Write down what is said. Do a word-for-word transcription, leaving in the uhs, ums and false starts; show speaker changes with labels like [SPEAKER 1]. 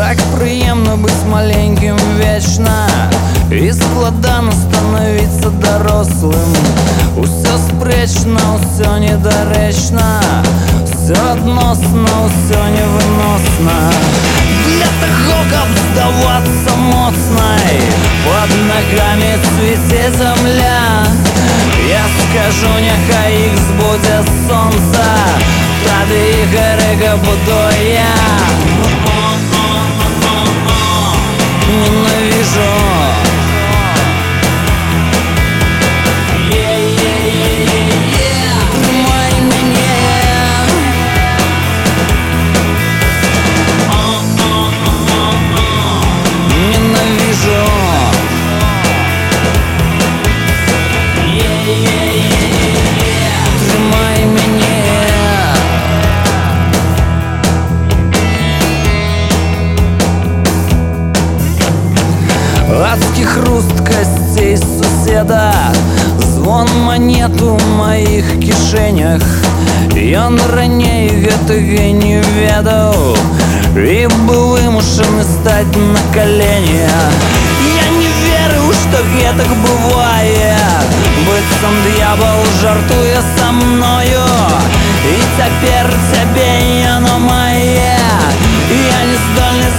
[SPEAKER 1] Так приємно быть маленьким вечно і складано становиться дорослим. Усе спречно, усе недоречно, все односно, усе невиносно. Для того, каб здаваться моцной, под ногами цвіте земля. Я скажу, нехай їх збуде сонце, тоді Ігоря буду я. Ненавижу. Тримай мене. Ненавижу. Тримай мене. Адский хруст костей суседа, звон монет у моих кишенях. Ён раней гэтага не ведаў і быў вымушаны стаць на колени. Я не верю, что гэтак бывае, быццам д'ябал жартуе со мною, і цяпер цябе яно мае. Я не здольны